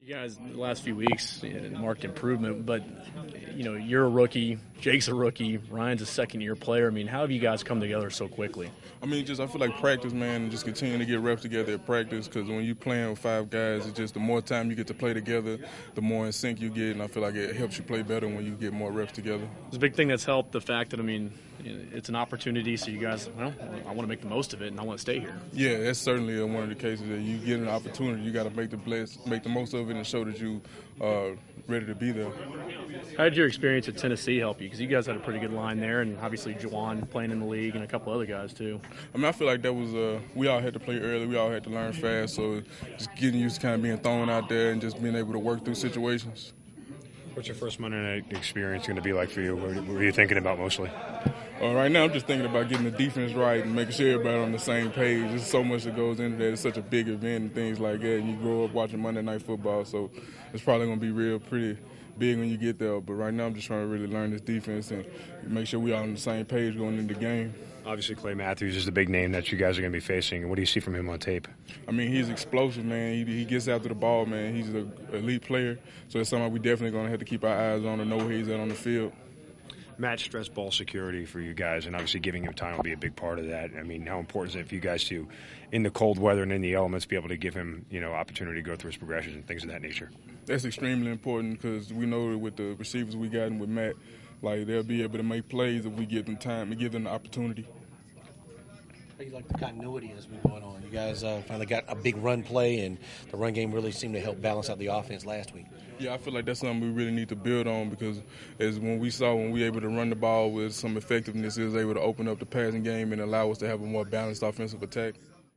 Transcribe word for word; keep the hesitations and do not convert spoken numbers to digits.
You guys, the last few weeks, marked improvement, but, you know, you're a rookie, Jake's a rookie, Ryan's a second-year player. I mean, how have you guys come together so quickly? I mean, just I feel like practice, man, and just continuing to get reps together at practice, because when you're playing with five guys, it's just the more time you get to play together, the more in sync you get, and I feel like it helps you play better when you get more reps together. It's a big thing that's helped the fact that, I mean, it's an opportunity, so you guys, well, I want to make the most of it, and I want to stay here. Yeah, that's certainly one of the cases that you get an opportunity. You got to make the bless, make the most of it, and show that you are ready to be there. How did your experience at Tennessee help you? Because you guys had a pretty good line there, and obviously Juwan playing in the league, and a couple other guys too. I mean, I feel like that was uh, we all had to play early. We all had to learn fast. So just getting used to kind of being thrown out there and just being able to work through situations. What's your first Monday night experience going to be like for you? What were you thinking about mostly? Uh, right now, I'm just thinking about getting the defense right and making sure everybody on the same page. There's so much that goes into that. It's such a big event and things like that. And you grow up watching Monday Night Football, so it's probably going to be real pretty big when you get there. But right now, I'm just trying to really learn this defense and make sure we all on the same page going into the game. Obviously, Clay Matthews is the big name that you guys are going to be facing. What do you see from him on tape? I mean, he's explosive, man. He, he gets after the ball, man. He's an elite player, so it's something we definitely going to have to keep our eyes on and know where he's at on the field. Match stress ball security for you guys, and obviously giving him time will be a big part of that. I mean, how important is it for you guys to, in the cold weather and in the elements, be able to give him, you know, opportunity to go through his progressions and things of that nature? That's extremely important because we know that with the receivers we got and with Matt, like they'll be able to make plays if we give them time and give them the opportunity. How do you like the continuity that's been going on? You guys uh, finally got a big run play, and the run game really seemed to help balance out the offense last week. Yeah, I feel like that's something we really need to build on because as when we saw when we were able to run the ball with some effectiveness, it was able to open up the passing game and allow us to have a more balanced offensive attack.